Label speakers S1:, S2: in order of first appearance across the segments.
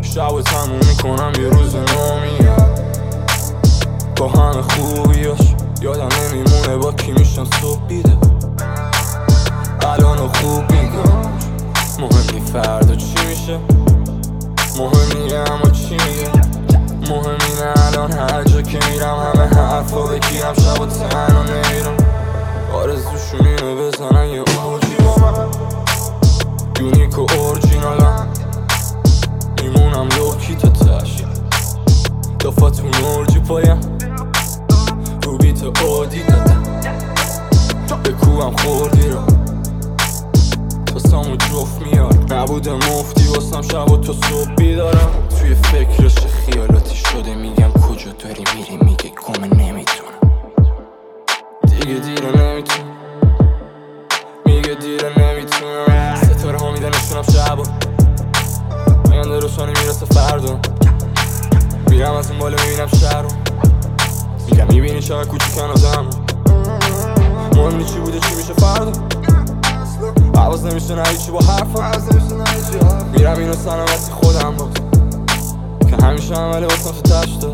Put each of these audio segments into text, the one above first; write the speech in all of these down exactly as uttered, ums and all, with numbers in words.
S1: شب و تموم میکنم یه روز نومیه با همه خوبیاش یادم نمیمونه با کی میشم صبح بیده الان خوب میگم مهم نی فردا چی میشه مهم نیه اما چی میگه مهم اینه الان هر جا که میرم همه حرفا بگیرم شب و تنها نمیرم آرزوشون اینه بزنن یه اوجی با من یونیک و اورجینالم میمونم لوکی تا تش دفاتون اورجی پایم رو بیت آدی دادم بکوهم خوردی رو تاسامو جفت میاد نبوده مفتی واسم شب و تا صبح بیدارم توی فکرش خیالاتی شده میگم کجا داری میری میگه گمه نمیتونم دیگه دیره نمیتونم میگه دیره نمیتونم ستاره ها میدنشونم شب و آینده روشانی میرسه فردا میرم از این بالا میبینم شهر رو میگم میبینی چقدر کوچیکن آدم مهم چی بوده چی میشه فردا عوض نمیشه نه هیچی با حرفم میرم اینو سلامتی خودم بود که همیشه عمله واسم تو تشته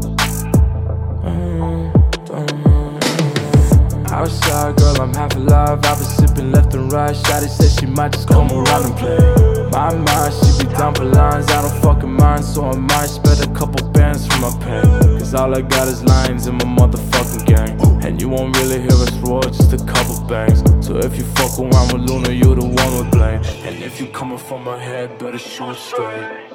S2: Outside, girl, I'm half alive. I've been sipping left and right. Shawty said she might just come around and play. My mind, she be down for lines. I don't fucking mind, so I might spend a couple bands for my pain. Cause all I got is lines in my motherfucking gang. And you won't really hear us roar, just a couple bangs. So if you fuck around with Luna, you're the one with blame. And if you coming from my head, better shoot straight.